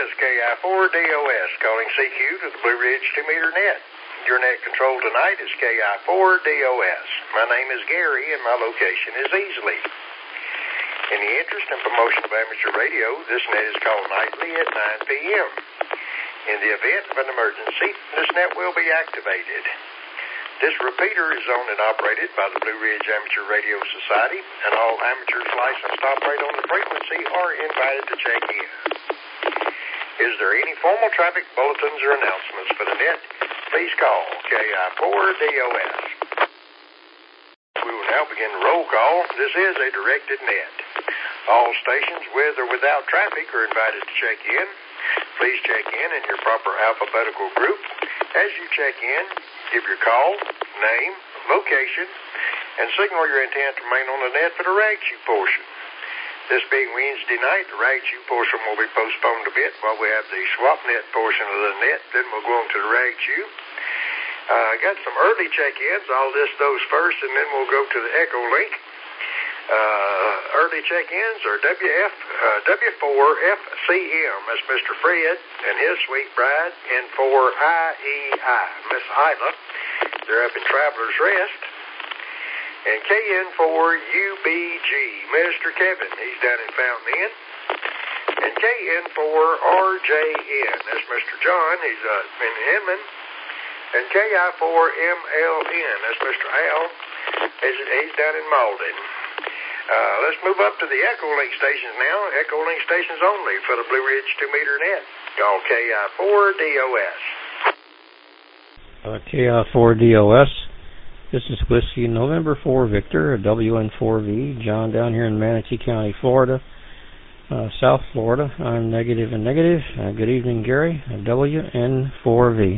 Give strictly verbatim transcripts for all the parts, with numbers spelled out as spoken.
is K I four D O S calling C Q to the Blue Ridge two meter net. Your net control tonight is K I four D O S. My name is Gary and my location is Easley. In the interest and promotion of amateur radio, this net is called nightly at nine p m In the event of an emergency, this net will be activated. This repeater is owned and operated by the Blue Ridge Amateur Radio Society, and all amateurs licensed to operate on the frequency are invited to check in. Is there any formal traffic bulletins or announcements for the net? Please call K I four D O S. We will now begin the roll call. This is a directed net. All stations with or without traffic are invited to check in. Please check in in your proper alphabetical group. As you check in, give your call, name, location, and signal your intent to remain on the net for the rag-chew portion. This being Wednesday night, the rag-chew portion will be postponed a bit while we have the swap net portion of the net. Then we'll go on to the rag-chew. I uh, got some early check-ins. I'll list those first, and then we'll go to the Echo Link. Uh, early check-ins are W F, uh, W four F C M. That's Mister Fred and his sweet bride, and four I E I, Miss Isla. They're up in Traveler's Rest. And K N four U B G, Mister Kevin. He's down in Fountain Inn. And K N four R J N. That's Mister John. He's uh, in Inman. And K I four M L N. That's Mister Al. He's, he's down in Malden. Uh, let's move up to the Echo Link stations now. Echo Link stations only for the Blue Ridge two meter net. Call K I four D O S. Uh, K I four D O S. This is Whiskey November four Victor, W N four V. John down here in Manatee County, Florida, uh, South Florida. I'm negative and negative. Uh, good evening, Gary. W N four V.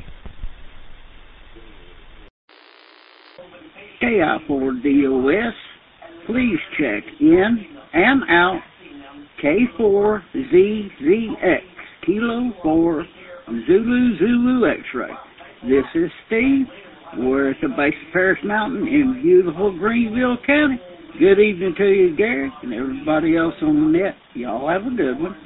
K I four D O S. Please check in and out K four Z Z X, Kilo four, Zulu Zulu X-ray. This is Steve. We're at the base of Paris Mountain in beautiful Greenville County. Good evening to you, Gary, and everybody else on the net. Y'all have a good one.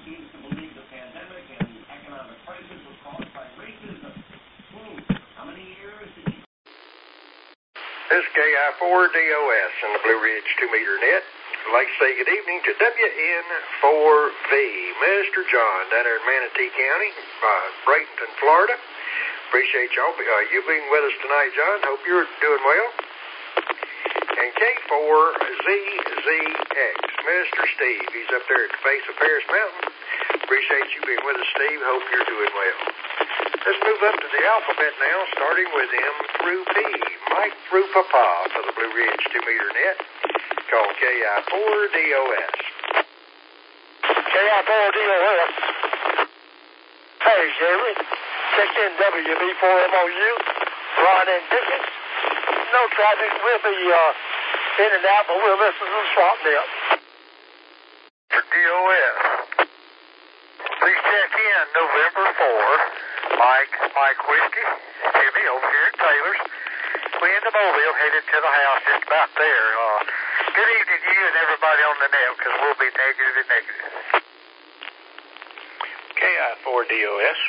This is K I four D O S in the Blue Ridge two meter net. I'd like to say good evening to W N four V, Mister John, down there in Manatee County, uh, Bradenton, Florida. Appreciate y'all uh, you being with us tonight, John. Hope you're doing well. And K four Z Z X, Mister Steve. He's up there at the base of Paris Mountain. Appreciate you being with us, Steve. Hope you're doing well. Let's move up to the alphabet now, starting with M through P. Mike through Papa for the Blue Ridge two meter net. Call K I four D O S. K I four D O S. Hey, Jerry. Check in W B four M O U. Ron and Dickens. No traffic. We'll be uh, in and out, but we'll listen to the swap net. For D O S. Please check in November fourth. Mike, Mike Whiskey, Jimmy over here at Taylor's. We in the Mobile, headed to the house just about there. Uh, good evening to you and everybody on the net, because we'll be negative and negative. K I four D O S.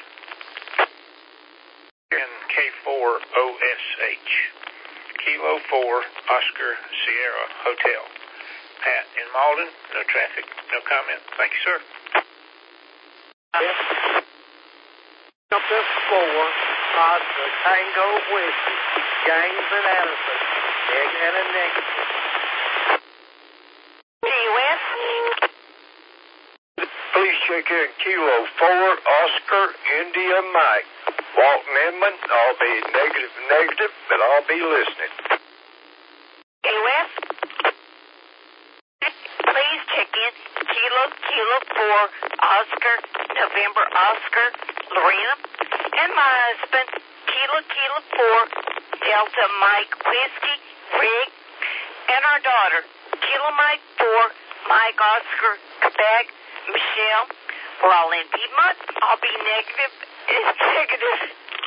And K four O S H. Kilo four, Oscar Sierra Hotel. Pat in Malden, no traffic, no comment. Thank you, sir. Number four, Oscar Tango Whiskey, James and Allison, egg and a negative. D O S. Please check in Kilo four, Oscar India Mike. Walton Inman, I'll be negative negative, but I'll be listening. D O S. Please check in Kilo Kilo four, Oscar November Oscar Lorena, and my husband, Kilo Kilo four, Delta Mike Whiskey, Rig, and our daughter, Kilo Mike four, Mike Oscar, Quebec, Michelle. We're all in Piedmont. I'll be negative. It's negative.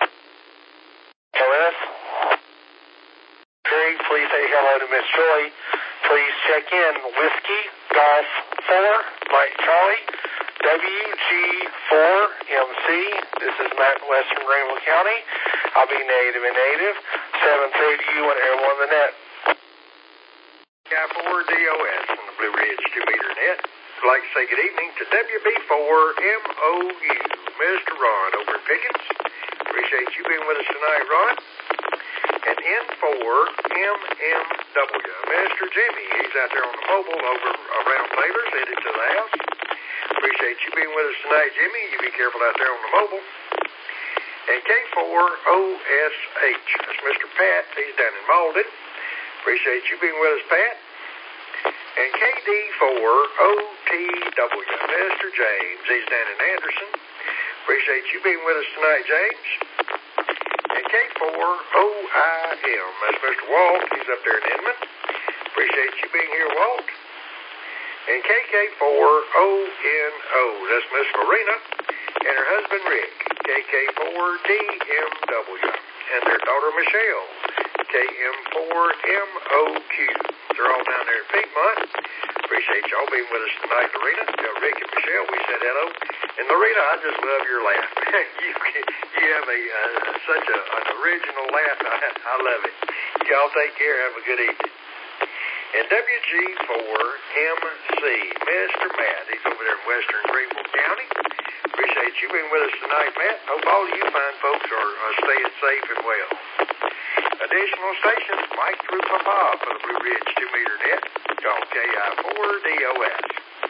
L S. Craig, please say hello to Miss Joy. Please check in Whiskey, Golf four, Mike Charlie, W G four M C, this is Matt in Western Greenville County. I'll be native and native. seven three to you on Air one the net. K I four D O S on the Blue Ridge two meter net. I'd like to say good evening to W B four M O U, Mister Ron over in Pickens. Appreciate you being with us tonight, Ron. And N four M M W, Mister Jimmy. He's out there on the mobile over around Taylor's, headed to the house. Appreciate you being with us tonight, Jimmy. You be careful out there on the mobile. And K four O S H, that's Mister Pat. He's down in Malden. Appreciate you being with us, Pat. And K D four O T W, Mister James. He's down in Anderson. Appreciate you being with us tonight, James. And K four O I M, that's Mister Walt. He's up there in Inman. Appreciate you being here, Walt. And K K four O N O, that's Miss Marina and her husband Rick. K K four D M W and their daughter Michelle. K M four M O Q. They're all down there in Piedmont. Appreciate y'all being with us tonight, Lorena. Tell Rick and Michelle we said hello. And Lorena, I just love your laugh. you you have a uh, such a, an original laugh. I, I love it. Y'all take care. Have a good evening. And W G four M C, Mister Matt. He's over there in Western Greenville County. Appreciate you being with us tonight, Matt. Hope all of you fine folks are, are staying safe and well. Additional stations, Mike through Papa for the Blue Ridge two meter net. Call K I four D O S.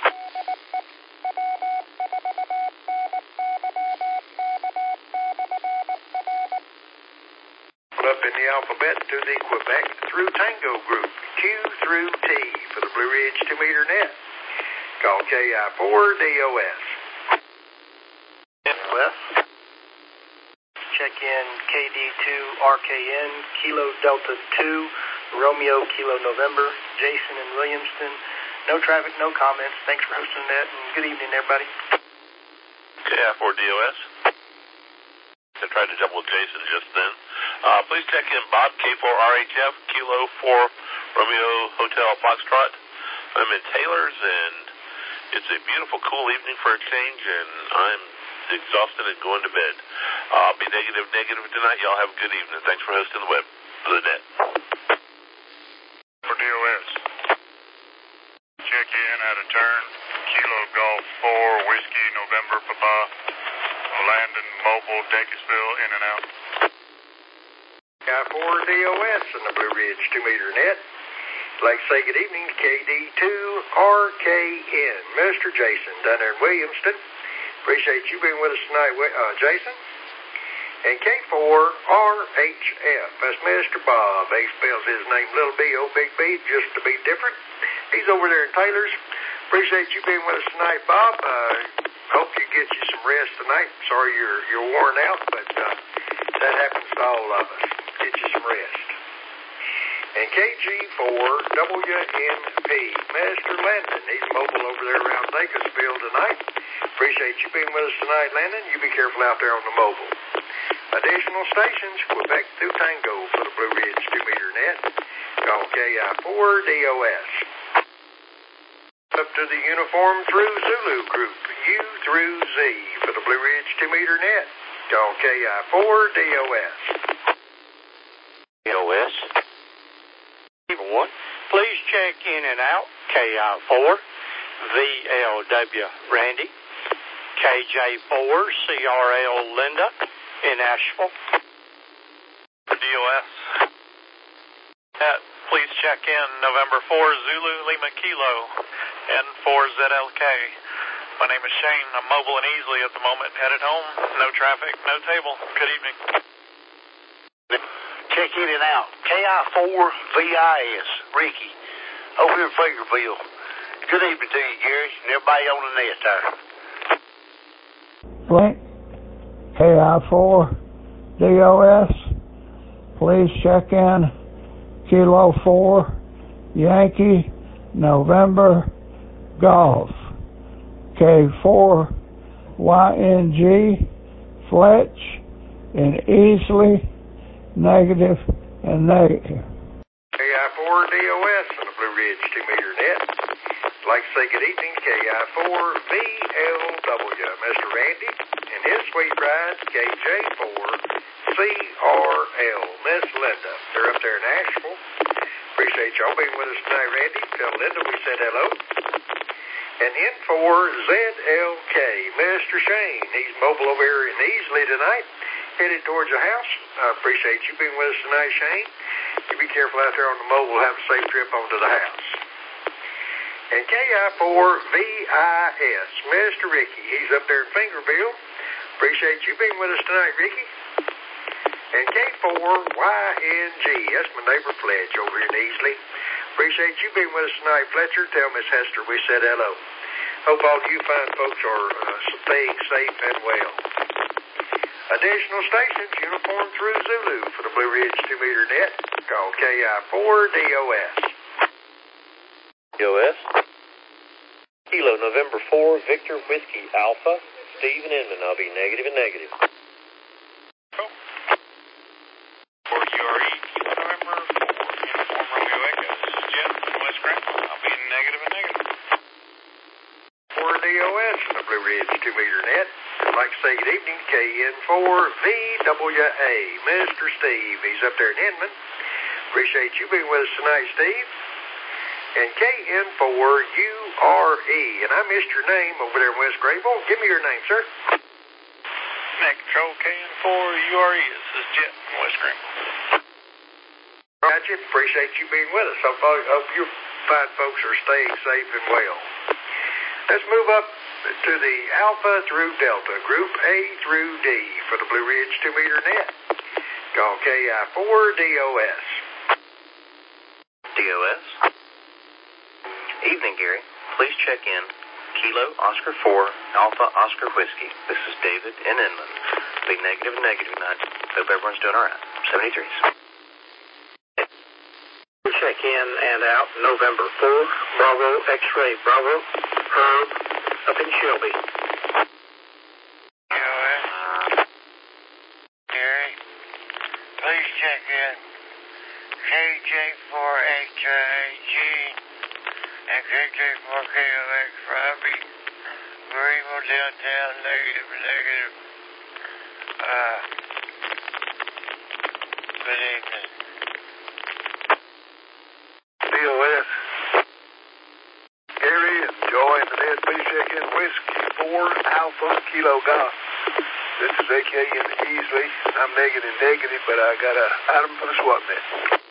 Up in the alphabet to the Quebec through Tango group, Q through T for the Blue Ridge two meter net. Call K I four D O S. West. Check in K D two R K N, Kilo Delta two, Romeo Kilo November, Jason in Williamston. No traffic, no comments. Thanks for hosting that, and good evening, everybody. K I four D O S. I tried to jump with Jason just then. Uh, please check in Bob, K four R H F, Kilo four, Romeo Hotel Foxtrot. I'm in Taylor's, and it's a beautiful, cool evening for a change, and I'm exhausted and going to bed. Uh, be negative, negative tonight. Y'all have a good evening. Thanks for hosting the web for the net. For D O S. Check in at a turn. Kilo Golf four, Whiskey November Papa. Landon Mobile, Dacusville, in and out. K I four D O S on the Blue Ridge two meter net. I'd like to say good evening to K D two R K N, Mister Jason down there in Williamston. Appreciate you being with us tonight, uh, Jason. And K four R H F, that's Mister Bob. He spells his name little B O big B just to be different. He's over there in Taylor's. Appreciate you being with us tonight, Bob. Uh, hope you get you some rest tonight. Sorry you're you're worn out, but uh, that happens to all of us. Get you some rest. And K G four W N P, Mister Landon. He's mobile over there around Dacusville tonight. Appreciate you being with us tonight, Landon. You be careful out there on the mobile. Additional stations, Quebec through Tango for the Blue Ridge two meter net. Call K I four D O S. Up to the uniform through Zulu group, U through Z for the Blue Ridge two meter net. Call K I four D O S. D O S. One. Please check in and out K I four V L W Randy, K J four C R L Linda in Asheville. D O S. Uh, please check in November four Zulu Lima Kilo N four Z L K. My name is Shane. I'm mobile and easily at the moment. Headed home. No traffic, no table. Good evening. Check in and out K I four V I S Ricky over here in Fagerville. Good evening to you, Gary, and everybody on the net there. Flint, K I four D O S. Please check in Kilo four Yankee November Golf. K four Y N G Fletch in Easley, negative and negative. K I four D O S on the Blue Ridge two meter net. I'd like to say good evening to K I four V L W, Mister Randy, and his sweet bride, K J four C R L, Miss Linda. They're up there in Asheville. Appreciate y'all being with us tonight, Randy. Tell Linda we said hello. And N four Z L K, Mister Shane. He's mobile over here in Easley tonight, headed towards the house. I appreciate you being with us tonight, Shane. You be careful out there on the mobile. Have a safe trip onto the house. And K I four V I S, Mister Ricky. He's up there in Fingerville. Appreciate you being with us tonight, Ricky. And K four Y N G, that's my neighbor Fletch over here in Easley. Appreciate you being with us tonight, Fletcher. Tell Miss Hester we said hello. Hope all you fine folks are uh, staying safe and well. Additional stations, uniform through Zulu for the Blue Ridge two meter net. Call K I four D O S. D O S. Kilo November four, Victor Whiskey Alpha, Steve and Inman. I'll be negative and negative. Cool. For U R E, Kilo November four, Uniform Romeo Echo. This is Jeff from West Grant. I'll be negative and negative. four D O S for the Blue Ridge two meter net. I'd like to say good evening to K N four V W A, Mister Steve. He's up there in Inman. Appreciate you being with us tonight, Steve. And K N four U R E, and I missed your name over there in West Grayville. Give me your name, sir. Net Control K N four U R E. This is Jet from West Grayville. Gotcha. Appreciate you being with us. Hope, hope you fine folks are staying safe and well. Let's move up to the Alpha through Delta, Group A through D for the Blue Ridge two meter net. Call K I four D O S. D O S. Evening, Gary. Please check in. Kilo Oscar four, Alpha Oscar Whiskey. This is David in Inland. Be negative and negative tonight. Hope everyone's doing all right. seventy-threes. Check in and out November four, Bravo X-Ray Bravo, Herb, up in Shelby. D O S. Gary, please check in. K J four H I G and K J four K O X Robbie. Greenville downtown, negative, negative. Uh, good evening. D O S. Gary and Joy and the net, please check in Whiskey four Alpha Kilo Golf. This is A K in Easley. I'm negative, negative, but I got an item for the swap net.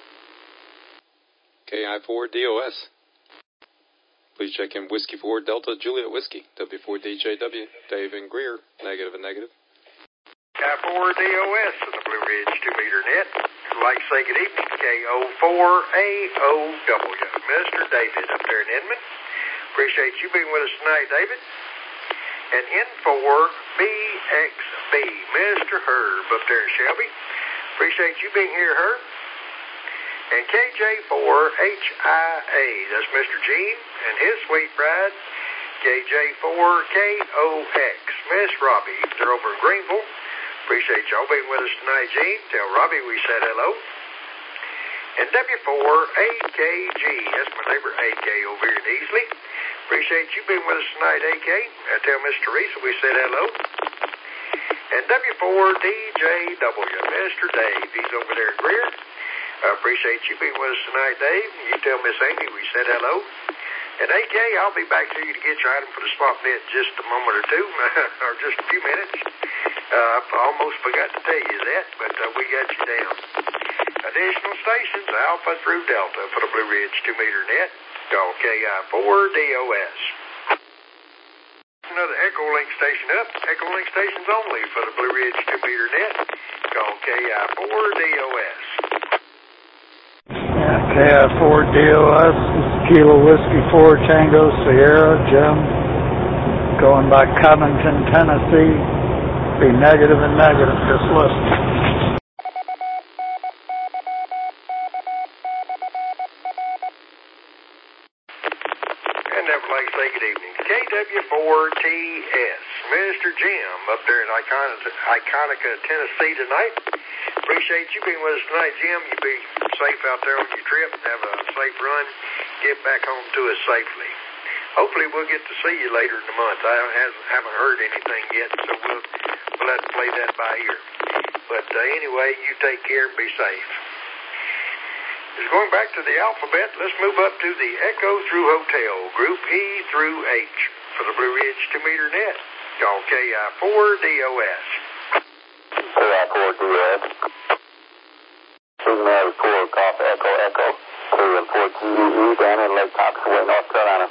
K I four D O S. Please check in Whiskey four Delta Juliet Whiskey. W four D J W. Dave and Greer. Negative and negative. K I four D O S for the Blue Ridge two meter net. I'd like to say good evening to K O four A O W, Mister David up there in Inman. Appreciate you being with us tonight, David. And N four B X B, Mister Herb up there in Shelby. Appreciate you being here, Herb. And K J four H I A, that's Mister Gene and his sweet bride, K J four K O X, Miss Robbie. They're over in Greenville. Appreciate y'all being with us tonight, Gene. Tell Robbie we said hello. And W four A K G, that's my neighbor A K over here in Easley. Appreciate you being with us tonight, A K. I tell Miss Teresa we said hello. And W four D J W, Mister Dave, he's over there at Greer. I appreciate you being with us tonight, Dave. You tell Miss Amy we said hello. And A K, I'll be back to you to get your item for the swap net in just a moment or two, or just a few minutes. Uh, I almost forgot to tell you that, but uh, we got you down. Additional stations, Alpha through Delta for the Blue Ridge two meter net. Call K I four D O S. Another Echo Link station up. Echo Link stations only for the Blue Ridge two meter net. Call K I four D O S. Yeah, K I four D O S. This is Kilo Whiskey four Tango Sierra Jim. Going by Covington, Tennessee. Be negative and negative. Just listen. K W four T S, Mister Jim up there in Iconica, Tennessee tonight. Appreciate you being with us tonight, Jim. You be safe out there on your trip. Have a safe run. Get back home to us safely. hopefully we'll get to see you later in the month. I hasn't, haven't heard anything yet, so we'll, we'll have to play that by ear. But uh, anyway, you take care and be safe. Just going back to the alphabet, let's move up to the Echo through Hotel, Group E through H for the Blue Ridge two meter net. Call K I four D O S. K I four D O S. Signal four Golf Echo Echo. K M four G E E down in Lake Coxsaway, North Carolina.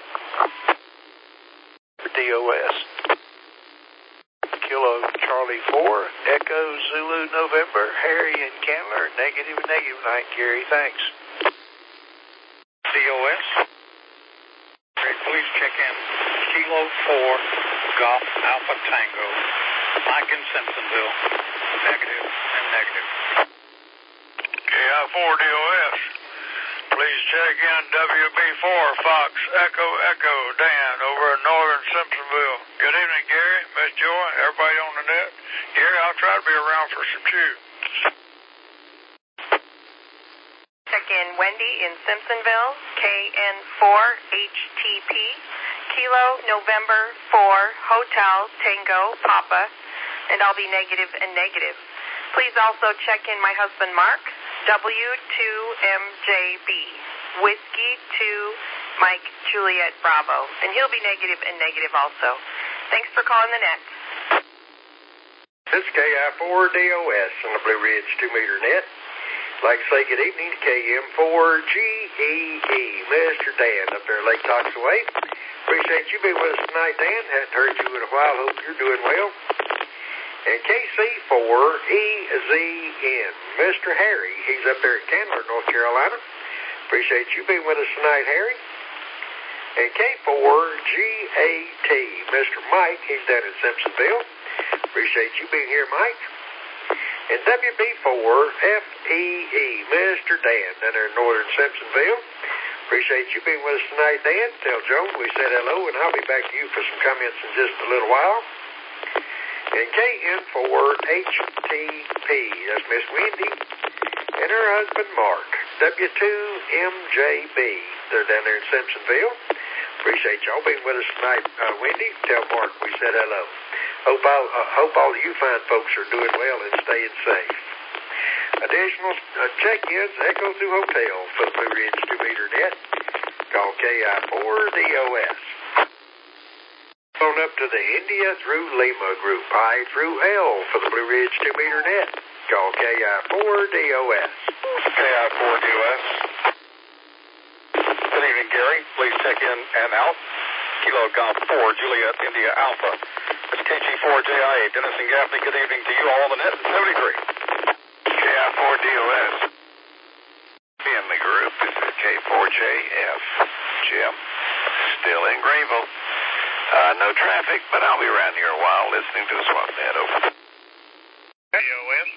D O S. Kilo Charlie four, Echo Zulu November, Harry and Candler, negative, negative night, Gary, thanks. D O S. Please check in Kilo four, Golf Alpha Tango, Mike in Simpsonville, negative and negative. K I four D O S. Please check in W B four, Fox, Echo, Echo, Dan, over in northern Simpsonville. Good evening, Gary, Miss Joy, everybody on the net. Gary, I'll try to be around for some chew. Check in Wendy in Simpsonville, K N four H T P, Kilo November four, Hotel Tango Papa, and I'll be negative and negative. Please also check in my husband Mark, W two M J B, Whiskey two, Mike Juliet Bravo, and he'll be negative and negative also. Thanks for calling the net. This is K I four D O S on the Blue Ridge two meter net. I'd like to say good evening to K M four G E E, Mister Dan up there at Lake Coxsaway. Appreciate you being with us tonight, Dan. Hadn't heard you in a while. Hope you're doing well. And K C four E Z N, Mister Harry. He's up there at Candler, North Carolina. Appreciate you being with us tonight, Harry. And K four G A T, Mister Mike. He's down in Simpsonville. Appreciate you being here, Mike. And W B four F E E, Mister Dan, down there in northern Simpsonville. Appreciate you being with us tonight, Dan. Tell Joan we said hello, and I'll be back to you for some comments in just a little while. And K N four H T P, that's Miss Wendy, and her husband Mark, W two M J B. They're down there in Simpsonville. Appreciate y'all being with us tonight, uh, Wendy. Tell Mark we said hello. Hope all, uh, hope all of you fine folks are doing well and staying safe. Additional uh, check-ins, Echo through Hotel for the Blue Ridge two meter net. Call K I four D O S. On up to the India through Lima group, I through L for the Blue Ridge two meter net. Call K I four D O S. K I four D O S. Good evening, Gary. Please check in and out. Kilo Golf four, Juliet India Alpha. It's K G four J I A. Dennis and Gaffney, good evening to you all on the net. seventy-three. K I four D O S. In the group, this is K four J F. Jim, still in Greenville. Uh, no traffic, but I'll be around here a while listening to the swap net. Over. D O S.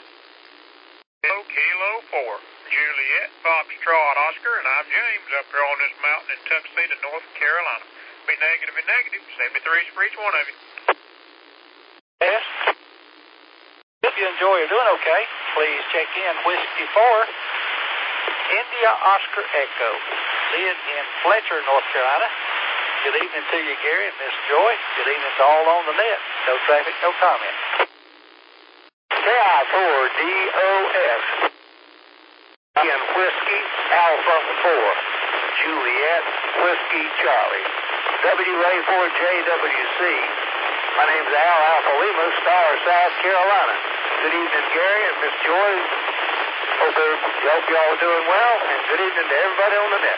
Kilo four, Juliet, Foxtrot, Oscar, and I'm James up here on this mountain in Tuxedo, North Carolina. Be negative and negative, seventy-threes for each one of you. Yes. If you enjoy, you're doing okay. Please check in Whiskey four, India Oscar Echo, Lynn in Fletcher, North Carolina. Good evening to you, Gary and Miss Joy. Good evening to all on the net. No traffic, no comment. K I four D O S. In Whiskey Alpha four, Juliet Whiskey Charlie. W A four J W C. My name's Al Alpha Lima, Star, South Carolina. Good evening, Gary and Miss Joy. Hope, hope y'all are doing well, and good evening to everybody on the net.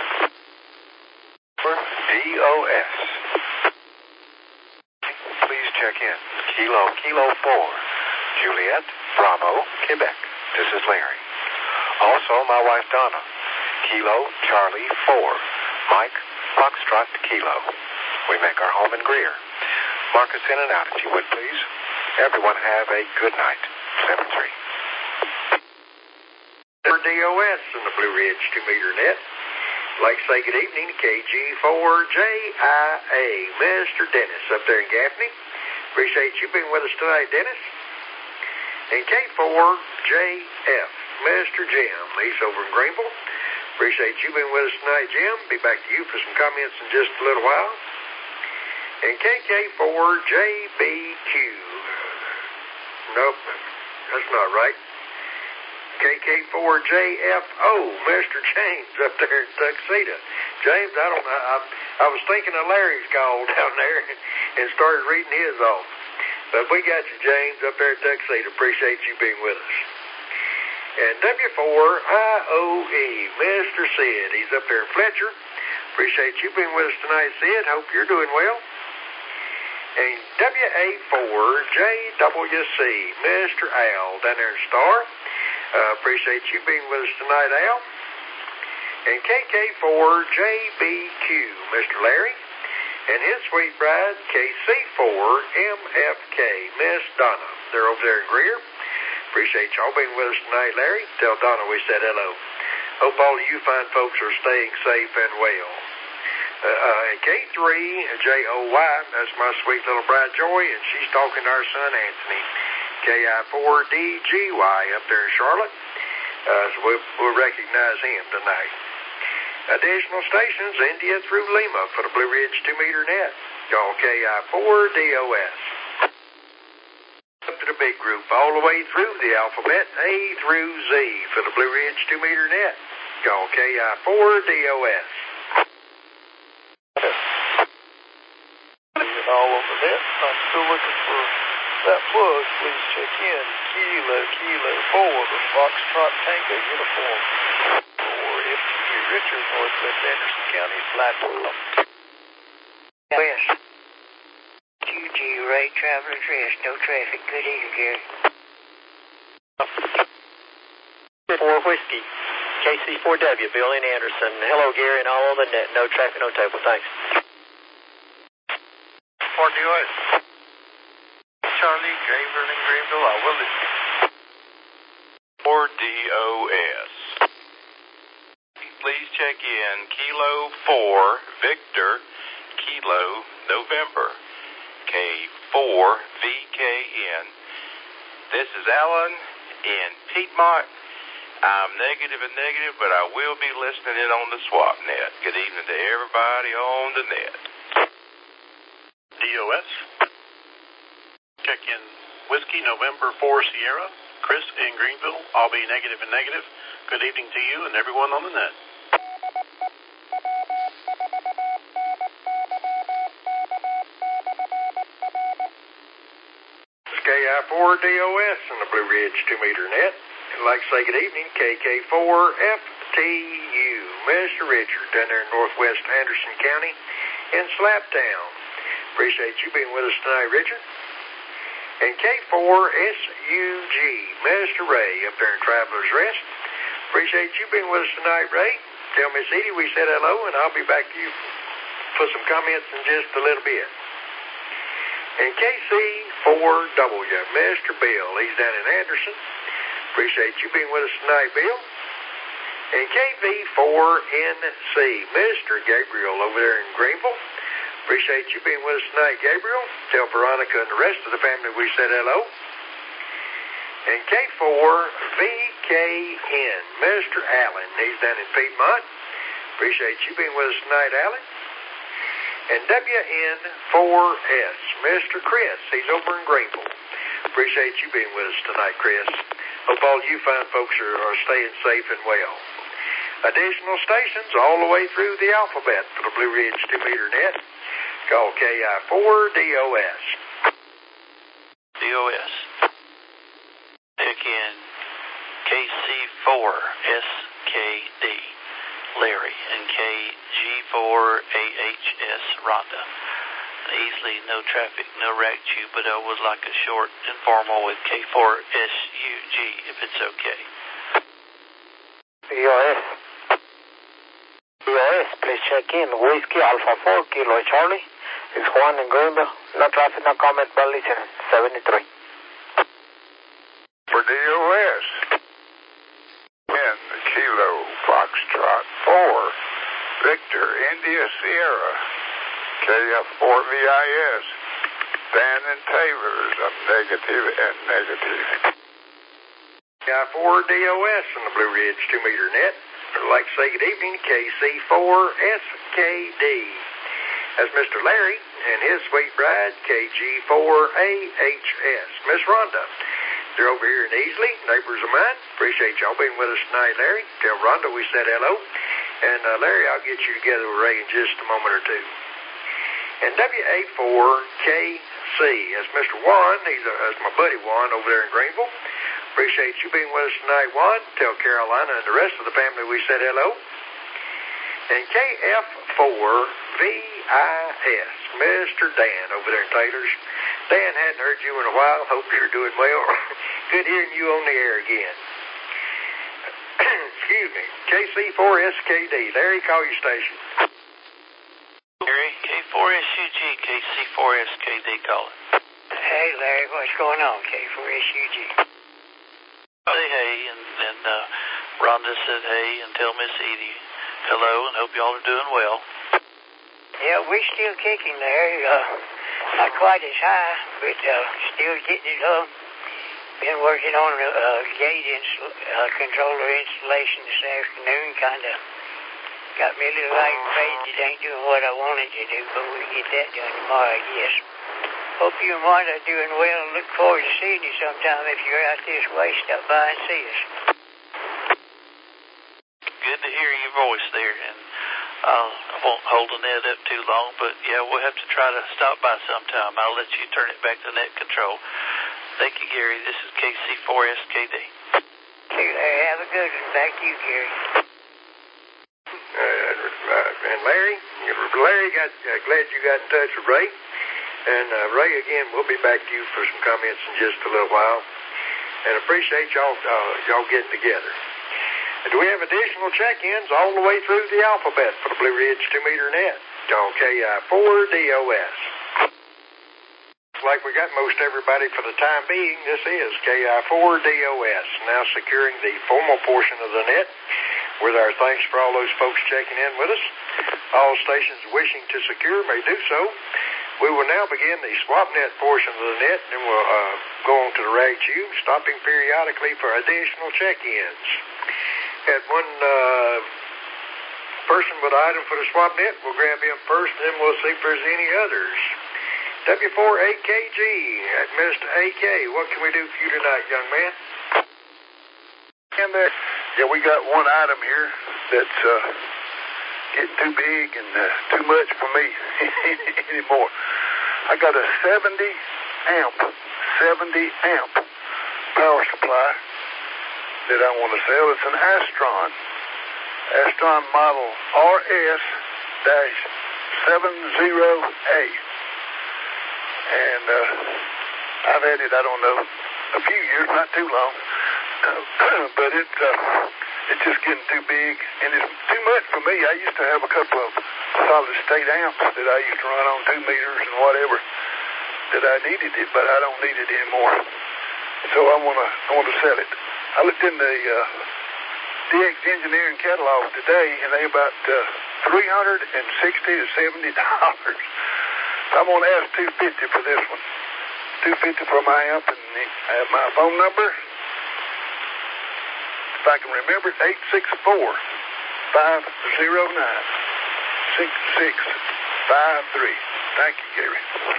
D O S. Please check in. Kilo, Kilo four, Juliet, Bravo, Quebec. This is Larry. Also, my wife Donna. Kilo, Charlie, four, Mike, Foxtrot, Kilo. We make our home in Greer. Mark us in and out if you would, please. Everyone have a good night. seven three. For D O S in the Blue Ridge two meter net. I'd like to say good evening to K G four J I A, Mister Dennis up there in Gaffney. Appreciate you being with us tonight, Dennis. And K four J F, Mister Jim, he's over in Greenville. Appreciate you being with us tonight, Jim. Be back to you for some comments in just a little while. And K K four J B Q. Nope, that's not right. K K four J F O, Mister James up there in Tuxedo. James, I don't know. I, I was thinking of Larry's call down there and started reading his off. But we got you, James, up there in Tuxedo. Appreciate you being with us. And W four I O E, Mister Sid. He's up there in Fletcher. Appreciate you being with us tonight, Sid. Hope you're doing well. And W A four J W C, Mister Al, down there in Star. Uh, appreciate you being with us tonight, Al. And K K four J B Q, Mister Larry. And his sweet bride, K C four M F K, Miss Donna. They're over there in Greer. Appreciate y'all being with us tonight, Larry. Tell Donna we said hello. Hope all of you fine folks are staying safe and well. Uh, uh, K three J O Y, that's my sweet little bride Joy, and she's talking to our son Anthony. K I four D G Y up there in Charlotte. Uh, so we'll, we'll recognize him tonight. Additional stations, India through Lima for the Blue Ridge two meter net. Call K I four D O S. Up to the big group, all the way through the alphabet, A through Z for the Blue Ridge two meter net. Call K I four D O S. All over that. I'm still looking for that plug. Please check in. Kilo, Kilo four, Foxtrot Tango uniform. Or F T U Richard, Northwest Anderson County, flat twelve. West. Q G Ray Traveler's Rest. No traffic. Good evening, Gary. four Whiskey. K C four W, Bill and Anderson. Hello, Gary, and all on the net. No traffic, no table. Thanks. four D O S. Charlie, Graver, and Greenville, I will listen. four D O S. Please check in Kilo four, Victor, Kilo, November, K four V K N. This is Alan in Piedmont. I'm negative and negative, but I will be listening in on the swap net. Good evening to everybody on the net. D O S. Check in Whiskey, November four, Sierra. Chris in Greenville. I'll be negative and negative. Good evening to you and everyone on the net. K I four D O S and the Blue Ridge two meter net. I'd like to say good evening, K K four F T U, Mister Richard, down there in Northwest Anderson County in Slaptown. Appreciate you being with us tonight, Richard. And K four S U G, Mister Ray, up there in Traveler's Rest. Appreciate you being with us tonight, Ray. Tell Miss Edie we said hello, and I'll be back to you for some comments in just a little bit. And K C four W, Mister Bill, he's down in Anderson. Appreciate you being with us tonight, Bill. And K V four N C, Mister Gabriel over there in Greenville. Appreciate you being with us tonight, Gabriel. Tell Veronica and the rest of the family we said hello. And K four V K N, Mister Allen, he's down in Piedmont. Appreciate you being with us tonight, Allen. And W N four S, Mister Chris, he's over in Greenville. Appreciate you being with us tonight, Chris. Hope all you fine folks are, are staying safe and well. Additional stations all the way through the alphabet for the Blue Ridge two meter net. Call K I four D O S. D O S. Check in K C four S K D, Larry, and K G four A H S, Rhonda. Easily, no traffic, no rack tube, but I would like a short informal with K four S U G, if it's okay. D O S. D O S, please check in. Whiskey Alpha four, Kilo Charlie. It's Juan in Greenville. No traffic, no comment, but listening. seventy-three. For D O S. In Kilo Foxtrot four, Victor India Sierra, K F four V I S, Dan and Taylor's, I'm negative and negative. K I four D O S on the Blue Ridge two meter net. I'd like to say good evening to K C four S K D. That's Mister Larry and his sweet bride, K G four A H S. Miss Rhonda. They're over here in Easley, neighbors of mine. Appreciate y'all being with us tonight, Larry. Tell Rhonda we said hello. And uh, Larry, I'll get you together with Ray in just a moment or two. And W A four K C. That's Mister Juan. He's a, that's my buddy Juan over there in Greenville. Appreciate you being with us tonight, Juan. Tell Carolina and the rest of the family we said hello. And K F four V I S, Mister Dan over there in Taylor's. Dan, hadn't heard you in a while. Hope you're doing well. Good hearing you on the air again. Excuse me. K C four S K D. Larry, call your station. Larry, K four S U G, K C four S K D calling. Hey, Larry, what's going on, K four S U G? Say hey, and, and uh, Rhonda said hey, and tell Miss Edie hello, and hope y'all are doing well. Yeah, we're still kicking there. Uh, not quite as high, but uh, still getting it up. Been working on a uh, gate ins- uh, controller installation this afternoon. Kind of got me a little aggravated. It ain't doing what I wanted to do, but we'll get that done tomorrow, I guess. Hope you and Wanda are doing well. Look forward to seeing you sometime if you're out this way. Stop by and see us. Good to hear your voice there, and uh, I won't hold the net up too long, but yeah, we'll have to try to stop by sometime. I'll let you turn it back to net control. Thank you, Gary. This is K C four S K D. See you, Larry. Have a good one. Back to you, Gary. Uh, and Larry, Larry, got uh, glad you got in touch with Ray. And uh, Ray, again, we'll be back to you for some comments in just a little while. And appreciate y'all uh, y'all getting together. And do we have additional check-ins all the way through the alphabet for the Blue Ridge two meter net? Call K I four D O S. Like we got most everybody for the time being, this is K I four D O S, now securing the formal portion of the net with our thanks for all those folks checking in with us. All stations wishing to secure may do so. We will now begin the swap net portion of the net, and then we'll uh, go on to the rag tube, stopping periodically for additional check-ins. Had one uh, person with an item for the swap net. We'll grab him first, and then we'll see if there's any others. W four A K G, Mister A K, what can we do for you tonight, young man? And uh, yeah, we got one item here that's uh, getting too big and uh, too much for me anymore. I got a seventy amp, seventy amp power supply that I want to sell. It's an Astron, Astron model R S seventy A. And uh, I've had it, I don't know, a few years, not too long. Uh, but it, uh, it's just getting too big, and it's too much for me. I used to have a couple of solid state amps that I used to run on two meters and whatever that I needed it, but I don't need it anymore. So I want to I want to sell it. I looked in the uh, D X Engineering catalog today, and they about uh, three hundred sixty to seventy dollars. I'm going to ask two hundred fifty dollars for this one. two hundred fifty dollars for my amp, and I have my phone number. If I can remember it, eight six four, five zero nine, six six five three. Thank you, Gary.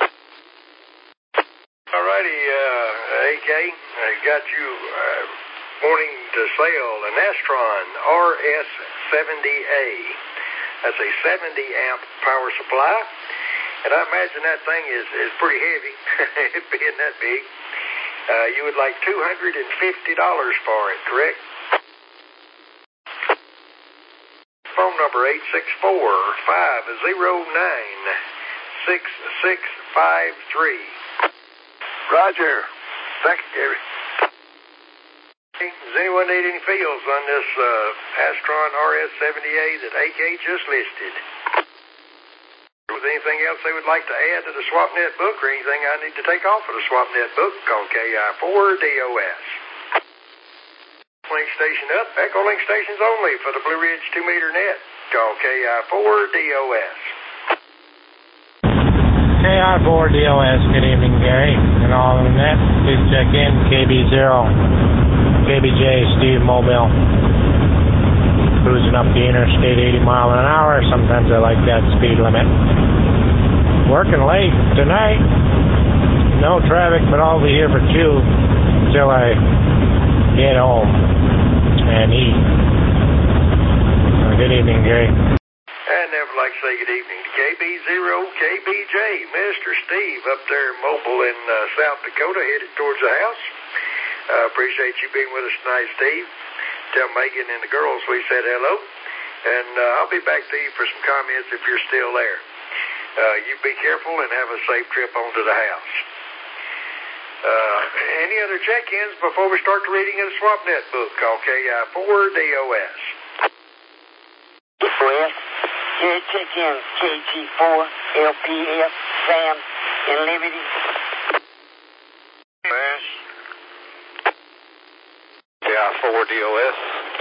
All righty, uh, A K, I got you uh, wanting to sell an Astron R S seventy A. That's a seventy amp power supply. And I imagine that thing is, is pretty heavy, it being that big. Uh, you would like two hundred fifty dollars for it, correct? Phone number eight six four, five zero nine, six six five three. Roger. Thank you, Gary. Does anyone need any feels on this uh, Astron R S seventy A that A K just listed? Was anything else they would like to add to the SwapNet book or anything I need to take off of the SwapNet book? Call K I four D O S. Link station up. Echo link stations only for the Blue Ridge two meter net. Call K I four D O S. K I four D O S, good evening, Gary. And all on the net, please check in K B zero, K B J, Steve Mobile. cruising up the interstate eighty mile an hour. Sometimes I like that speed limit. Working late tonight. No traffic, but I'll be here for two until I get home and eat. Uh, good evening, Gary. And never like to say good evening to K B zero K B J, Mister Steve up there in Mobile in uh, South Dakota, headed towards the house. Uh, appreciate you being with us tonight, Steve. Tell Megan and the girls we said hello. And uh, I'll be back to you for some comments if you're still there. Uh, you be careful and have a safe trip onto the house. Uh, any other check-ins before we start the reading of the SwapNet book called K I four D O S? Well, here check in K G four L P F, Sam, and Liberty. Yes. K I four D O S.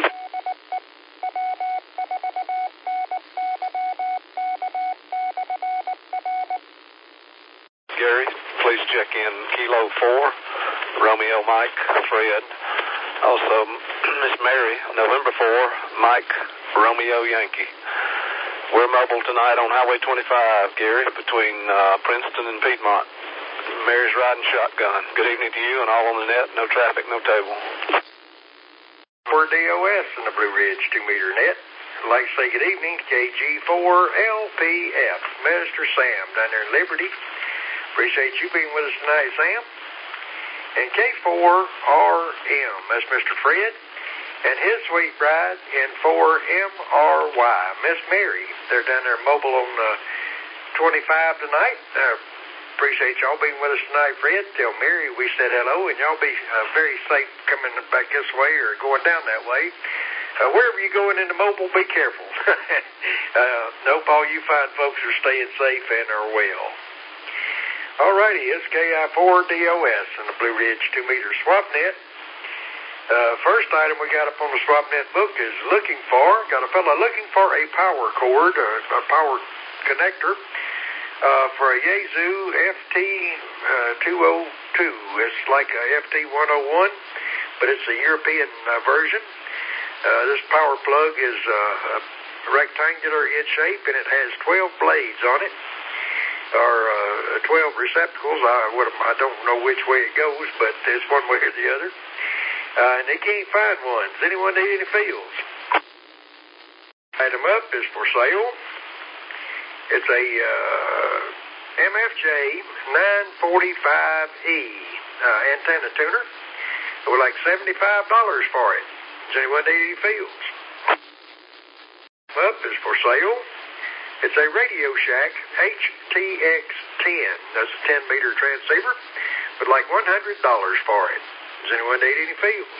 Gary, please check in Kilo four, Romeo Mike, Fred. Also, Miss Mary, November four, Mike, Romeo Yankee. We're mobile tonight on Highway twenty-five, Gary, between uh, Princeton and Piedmont. Mary's riding shotgun. Good evening to you and all on the net. No traffic, no table. For D O S in the Blue Ridge two meter net. I'd like to say good evening to K G four L P F, Mister Sam down there in Liberty. Appreciate you being with us tonight, Sam. And K four R M, that's Mister Fred. And his sweet bride in four M R Y, Miss Mary. They're down there mobile on uh, twenty-five tonight. Uh, appreciate y'all being with us tonight, Fred. Tell Mary we said hello, and y'all be uh, very safe coming back this way or going down that way. Uh, wherever you're going into mobile, be careful. uh, nope, all you fine folks are staying safe and are well. Alrighty, it's K I four D O S in the Blue Ridge two meter SwapNet. Uh, first item we got up on the SwapNet book is looking for, got a fella looking for a power cord, uh, a power connector, uh, for a Yaesu F T two oh two. It's like a F T one oh one, but it's a European uh, version. Uh, this power plug is uh, rectangular in shape, and it has twelve blades on it, or uh, twelve receptacles. I, what, I don't know which way it goes, but it's one way or the other. Uh, and they can't find one. Does anyone need any feels? Item up is for sale. It's a uh, M F J nine forty-five E uh, antenna tuner. It was like seventy-five dollars for it. Does anyone need any feels? Up is for sale. It's a Radio Shack H T X ten. That's a ten meter transceiver, but like one hundred dollars for it. Does anyone need any feels?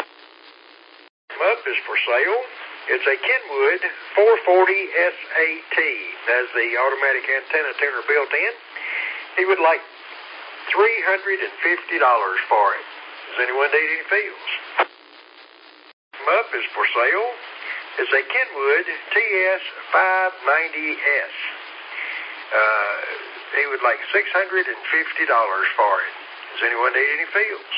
Up is for sale. It's a Kenwood four forty S A T. Has the automatic antenna tuner built in. He would like three hundred fifty dollars for it. Does anyone need any feels? Up is for sale. It's a Kenwood T S five ninety S. Uh, he would like six hundred fifty dollars for it. Does anyone need any feels?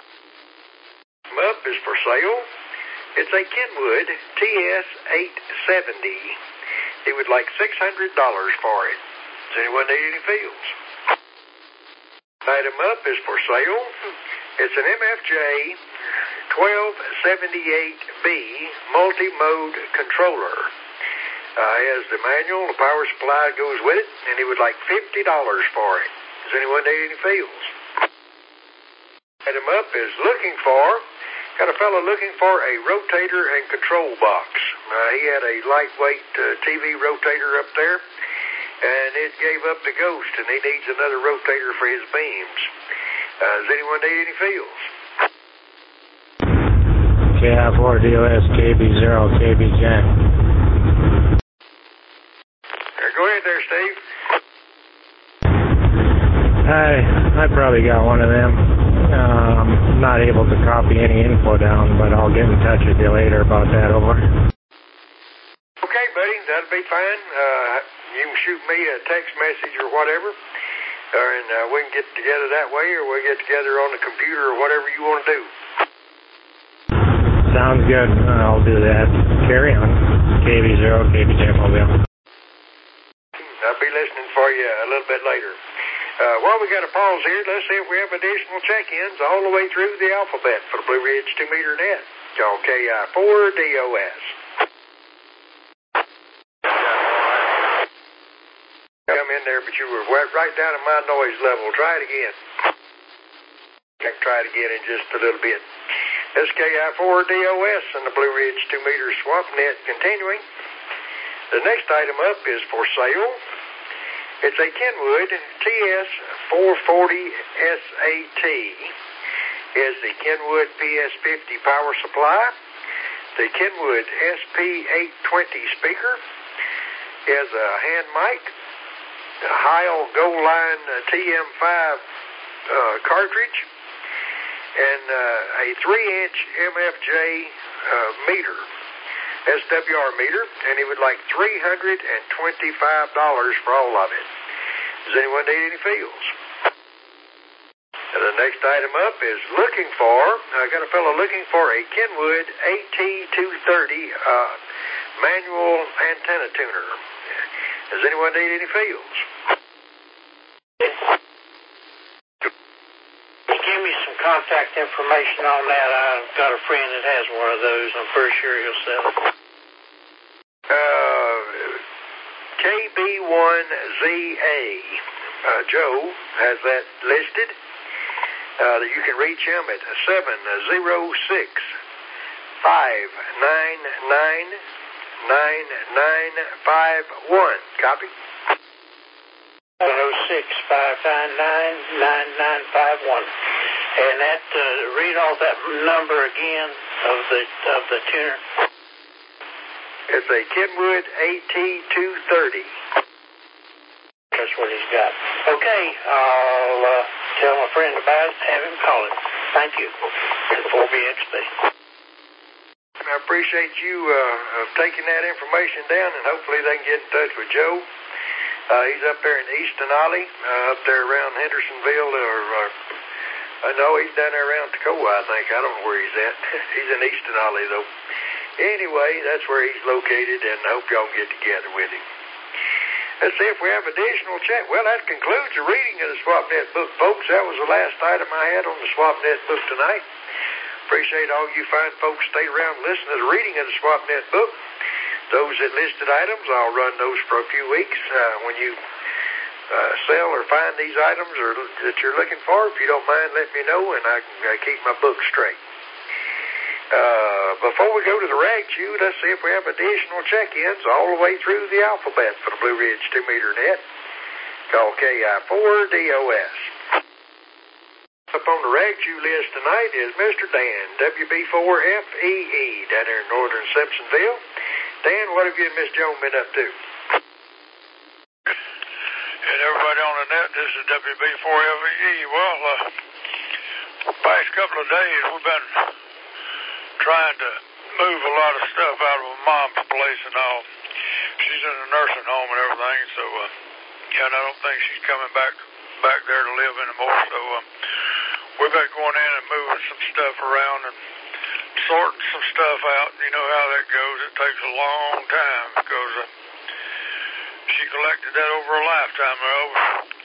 Up is for sale. It's a Kenwood T S eight seventy. He would like six hundred dollars for it. Does anyone need any feels? Item up is for sale. It's an M F J twelve seventy-eight B multi-mode controller. Uh, he has the manual, the power supply goes with it, and he would like fifty dollars for it. Does anyone need any feels? Item up is looking for, got a fellow looking for a rotator and control box. Uh, he had a lightweight uh, T V rotator up there, and it gave up the ghost, and he needs another rotator for his beams. Uh, does anyone need any feels? K I four D O S, K B zero, K B J. Go ahead there, Steve. I, I probably got one of them. Um, not able to copy any info down, but I'll get in touch with you later about that, over. Okay, buddy, that'll be fine. Uh, you can shoot me a text message or whatever, and uh, we can get together that way, or we'll get together on the computer or whatever you want to do. Sounds good. I'll do that. Carry on. K B zero, K B J Mobile. I'll be listening for you a little bit later. Uh, while we got a pause here, let's see if we have additional check-ins all the way through the alphabet for the Blue Ridge two meter net. Call K I four D O S. Come in there, but you were right down at my noise level. Try it again. I can try it again in just a little bit. This K I four D O S and the Blue Ridge two meter swamp net continuing. The next item up is for sale. It's a Kenwood T S four forty S A T. Is the Kenwood P S fifty power supply. The Kenwood S P eight twenty speaker. Is a hand mic. A Heil Gold Line T M five uh, cartridge. And uh, a three inch M F J uh, meter. S W R meter, and he would like three hundred twenty-five dollars for all of it. Does anyone need any feels? And the next item up is looking for, I got a fellow looking for a Kenwood A T two thirty uh, manual antenna tuner. Does anyone need any feels? Give me some contact information on that. I've got a friend that has one of those. I'm pretty sure he'll sell it. Uh, K B one Z A. Uh, Joe has that listed. Uh, you can reach him at seven zero six, five nine nine, nine nine five one. Copy? seven zero six, five nine nine, nine nine five one. And that, uh, read off that number again of the of the tuner. It's a Kenwood A T two thirty. That's what he's got. Okay, I'll uh, tell my friend about it, have him call it. Thank you. And four B X B. I appreciate you uh, taking that information down, and hopefully they can get in touch with Joe. Uh, he's up there in East Denali, uh, up there around Hendersonville, or uh, I know he's down there around Toccoa, I think. I don't know where he's at. He's in East Denali, though. Anyway, that's where he's located, and I hope y'all can get together with him. Let's see if we have additional chat. Well, that concludes the reading of the SwapNet book, folks. That was the last item I had on the SwapNet book tonight. Appreciate all you fine folks stay around and listen to the reading of the SwapNet book. Those that listed items, I'll run those for a few weeks. Uh, when you uh, sell or find these items or that you're looking for, if you don't mind, let me know, and I can uh, keep my book straight. Uh, before we go to the rag chew, let's see if we have additional check-ins all the way through the alphabet for the Blue Ridge two meter net. Call K I four D O S. Up on the rag chew list tonight is Mister Dan, W B four F E E, down there in northern Simpsonville. Dan, what have you and Miss Joan been up to? And everybody on the net, this is W B four F E E. Well, uh, past couple of days we've been trying to move a lot of stuff out of my mom's place and all. She's in a nursing home and everything, so uh, yeah, and I don't think she's coming back back there to live anymore. So uh, we've been going in and moving some stuff around and sorting some stuff out. You know how that goes. It takes a long time because uh, she collected that over a lifetime or over.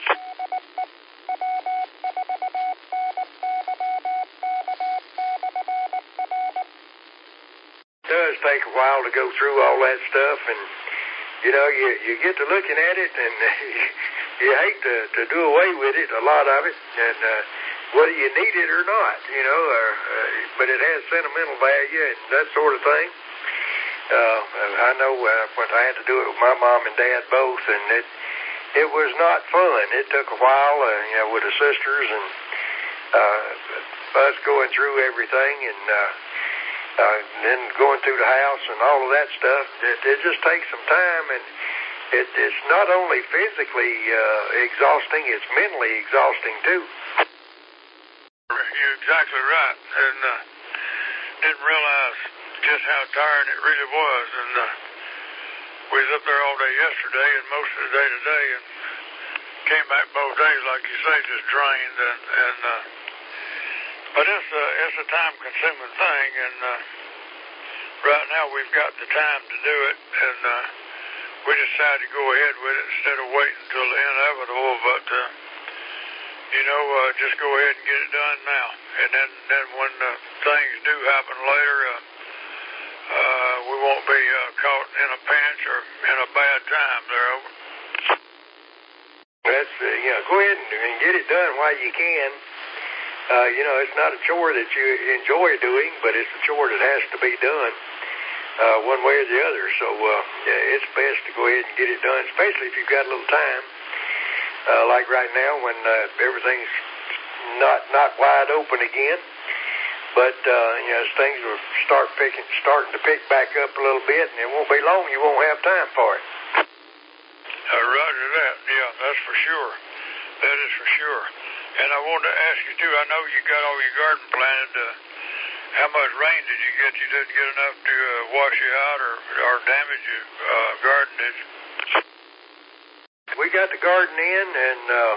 It does take a while to go through all that stuff, and you know, you you get to looking at it, and you hate to, to do away with it, a lot of it, and uh, whether you need it or not, you know, or, uh, but it has sentimental value and that sort of thing. Uh, I know uh, when I had to do it with my mom and dad both, and it it was not fun. It took a while, uh, you know, with the sisters and uh, us going through everything, and uh, uh, then going through the house and all of that stuff. It, it just takes some time, and it, it's not only physically uh, exhausting; it's mentally exhausting too. You're exactly right, and uh, didn't realize just how tiring it really was. And uh, we was up there all day yesterday and most of the day today, and came back both days, like you say, just drained. And, and uh, but it's a it's a time consuming thing, and uh, right now we've got the time to do it, and uh, we decided to go ahead with it instead of waiting until the inevitable, but, uh, you know, uh, just go ahead and get it done now. And then, then when uh, things do happen later, uh, uh, we won't be uh, caught in a pinch or in a bad time there. Over. That's, uh, you know, go ahead and, and get it done while you can. Uh, you know, it's not a chore that you enjoy doing, but it's a chore that has to be done uh, one way or the other. So uh, yeah, it's best to go ahead and get it done, especially if you've got a little time, uh, like right now when uh, everything's not not wide open again. But uh, you know, as things will start picking, starting to pick back up a little bit, and it won't be long, you won't have time for it. Uh, roger that. Yeah, that's for sure. That is for sure. And I wanted to ask you, too, I know you got all your garden planted. Uh, how much rain did you get? You didn't get enough to uh, wash you out or, or damage your uh, garden, did you? We got the garden in and uh,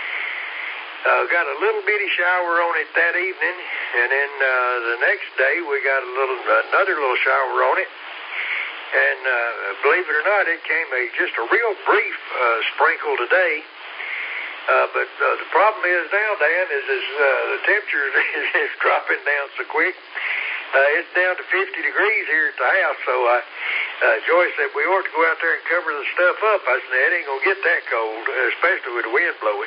uh, got a little bitty shower on it that evening. And then uh, the next day we got a little another little shower on it. And uh, believe it or not, it came a just a real brief uh, sprinkle today. Uh, but uh, the problem is now, Dan, is, is uh, the temperature is, is dropping down so quick. Uh, it's down to fifty degrees here at the house, so I, uh, Joyce said we ought to go out there and cover the stuff up. I said, it ain't going to get that cold, especially with the wind blowing.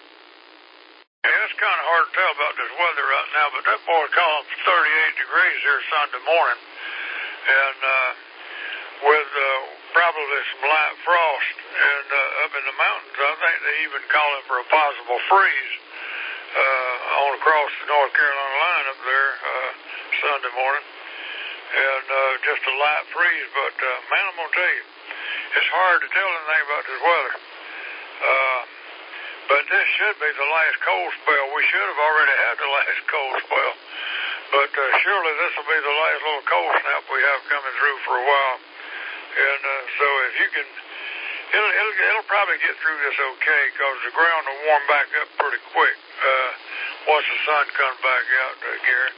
Yeah, it's kind of hard to tell about this weather right now, but that boy calling for thirty-eight degrees here Sunday morning. And uh, with uh, probably some light frost, and uh, up in the mountains, I think they even calling for a possible freeze uh, on across the North Carolina line up there uh, Sunday morning, and uh, just a light freeze. But uh, man, I'm gonna tell you, it's hard to tell anything about this weather. Uh, but this should be the last cold spell. We should have already had the last cold spell, but uh, surely this will be the last little cold snap we have coming through for a while. And uh, so if you can, it'll, it'll, it'll probably get through this okay because the ground will warm back up pretty quick uh, once the sun comes back out, uh, Gary.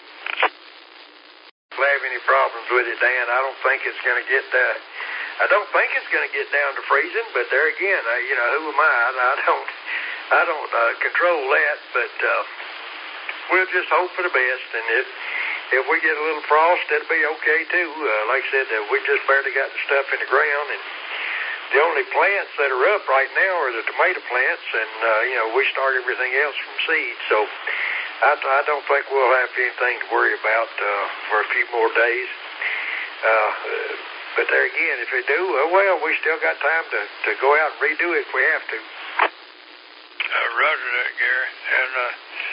If I have any problems with it, Dan, I don't think it's going to get that. I don't think it's going to get down to freezing, but there again, I, you know, who am I? I don't, I don't uh, control that, but uh, we'll just hope for the best, and if If we get a little frost, it'll be okay, too. Uh, like I said, uh, we just barely got the stuff in the ground, and the only plants that are up right now are the tomato plants, and, uh, you know, we start everything else from seed. So I, I don't think we'll have anything to worry about uh, for a few more days. Uh, but there again, if they do, uh, well, we still got time to, to go out and redo it if we have to. Uh, roger that, Gary. And, uh,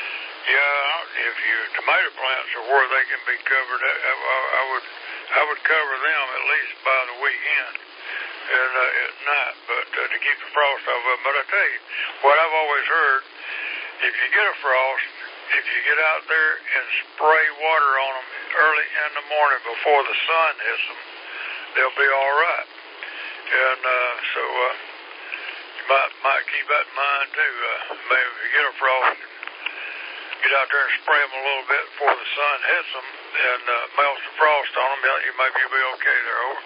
yeah, if your tomato plants are where they can be covered, I, I, I would I would cover them at least by the weekend and uh, at night, but uh, to keep the frost off of them. But I tell you, what I've always heard, if you get a frost, if you get out there and spray water on them early in the morning before the sun hits them, they'll be all right. And uh, so uh, you might might keep that in mind too. Uh, maybe if you get a frost, get out there and spray them a little bit before the sun hits them and uh, melts the frost on them. You maybe you'll be okay there, over.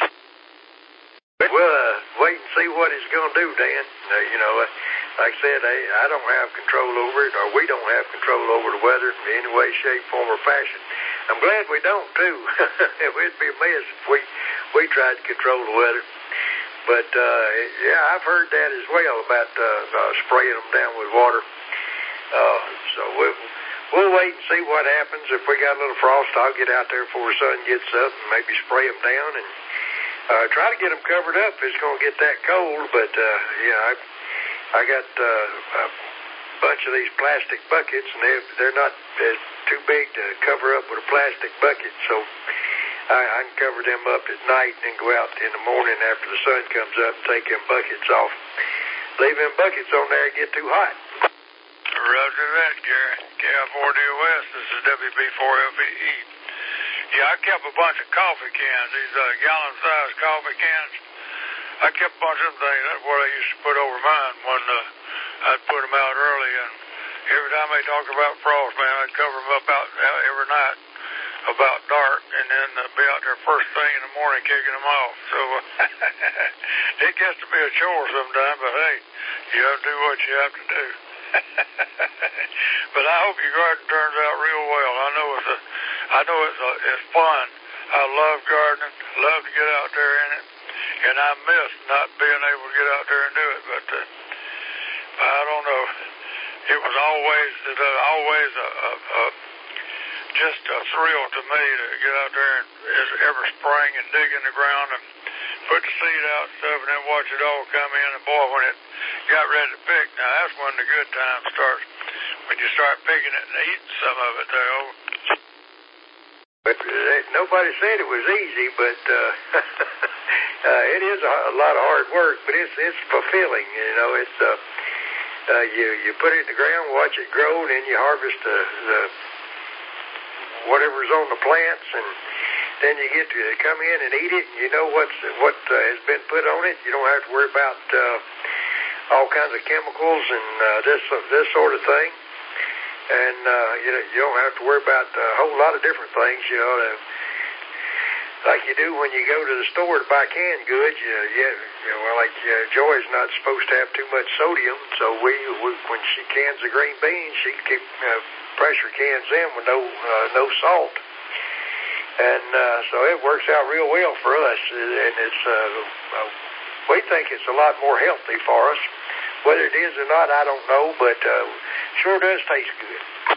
We'll uh, wait and see what it's going to do, Dan. Uh, you know, uh, like I said, I, I don't have control over it, or we don't have control over the weather in any way, shape, form, or fashion. I'm glad we don't, too. It would be a mess if we, we tried to control the weather. But, uh, yeah, I've heard that as well about uh, uh, spraying them down with water. Uh, so we'll, we'll wait and see what happens. If we got a little frost, I'll get out there before the sun gets up and maybe spray them down and uh, try to get them covered up. It's going to get that cold, but, uh, yeah, I, I got uh, a bunch of these plastic buckets, and they're, they're not uh, too big to cover up with a plastic bucket, so I, I can cover them up at night and then go out in the morning after the sun comes up and take them buckets off. Leave them buckets on there and get too hot. Roger that, Gary. K I four D O S, this is W B four F E E. Yeah, I kept a bunch of coffee cans, these uh, gallon-sized coffee cans. I kept a bunch of them things. That's what I used to put over mine when uh, I'd put them out early. And every time they talked about frost, man, I'd cover them up out every night. about dark, and then uh, be out there first thing in the morning kicking them off. So uh, it gets to be a chore sometimes, but hey, you have to do what you have to do. But I hope your garden turns out real well. I know it's a, I know it's a, it's fun. I love gardening, love to get out there in it, and I miss not being able to get out there and do it. But uh, I don't know. It was always, uh, always a, a, a just a thrill to me to get out there and every spring and dig in the ground and put the seed out and stuff, and then watch it all come in. And boy, when it got ready to pick, now that's when the good time starts, when you start picking it and eating some of it there. But uh, nobody said it was easy, but uh, uh, it is a, a lot of hard work, but it's it's fulfilling. You know, it's uh, uh, you you put it in the ground, watch it grow, and then you harvest the, the whatever's on the plants, and then you get to come in and eat it, and you know what's what uh, has been put on it. You don't have to worry about uh, all kinds of chemicals and uh, this this sort of thing. And uh, you know, you don't have to worry about a whole lot of different things, you know, to, like you do when you go to the store to buy canned goods. You, you, you know, well, like uh, Joy's not supposed to have too much sodium, so we, we when she cans the green beans, she keep uh, pressure cans in with no uh, no salt, and uh, so it works out real well for us. And it's uh, uh, we think it's a lot more healthy for us. Whether it is or not, I don't know, but uh, sure does taste good.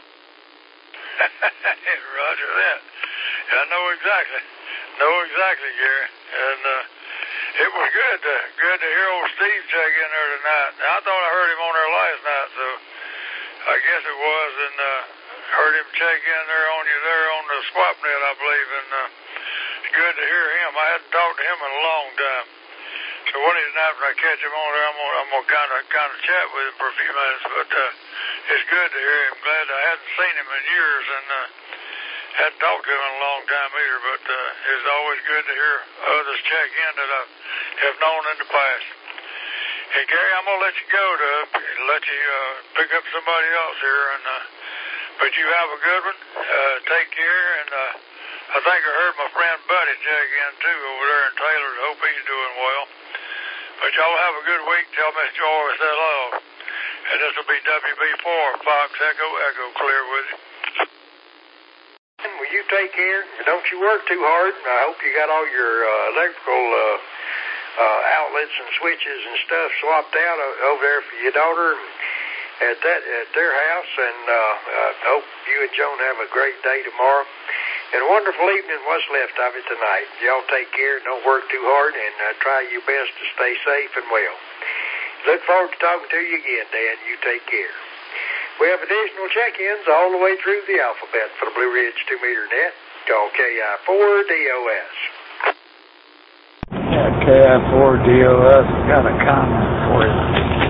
Roger that. I know exactly. Know exactly, Gary. And uh, it was good to, good to hear old Steve check in there tonight. Now, I thought I heard him on there last night, so I guess it was, and uh, heard him check in there on you there on the swap net, I believe, and uh, it's good to hear him. I hadn't talked to him in a long time. So one of these nights when I catch him on there, I'm gonna, I'm gonna kind of kind of chat with him for a few minutes. But uh, it's good to hear him. Glad I hadn't seen him in years and uh, hadn't talked to him in a long time either. But uh, it's always good to hear others check in that I have known in the past. Hey Gary, I'm gonna let you go to let you uh, pick up somebody else here. And uh, but you have a good one. Uh, take care. And uh, I think I heard my friend Buddy check in too over there in Taylor. I hope he's doing well. But y'all have a good week. Tell Miss Joy I said hello. And this will be W B four, Fox Echo, Echo, clear with you. Well, you take care. Don't you work too hard. I hope you got all your uh, electrical uh, uh, outlets and switches and stuff swapped out over there for your daughter at that at their house. And uh, I hope you and Joan have a great day tomorrow. And a wonderful evening, what's left of it tonight. Y'all take care, don't work too hard, and uh, try your best to stay safe and well. Look forward to talking to you again, Dan. You take care. We have additional check-ins all the way through the alphabet for the Blue Ridge two meter net. Call K I four D O S. Yeah, K I four D O S got a comment for you.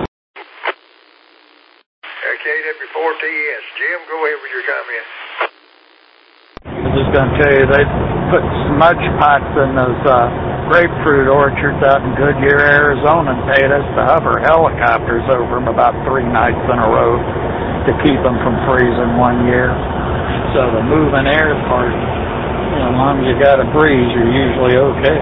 K W four T S. Jim, go ahead with your comment. I was going to tell you, they put smudge pots in those uh, grapefruit orchards out in Goodyear, Arizona, and paid us to hover helicopters over them about three nights in a row to keep them from freezing one year. So the moving air part, you know, as long as you got a breeze, you're usually okay.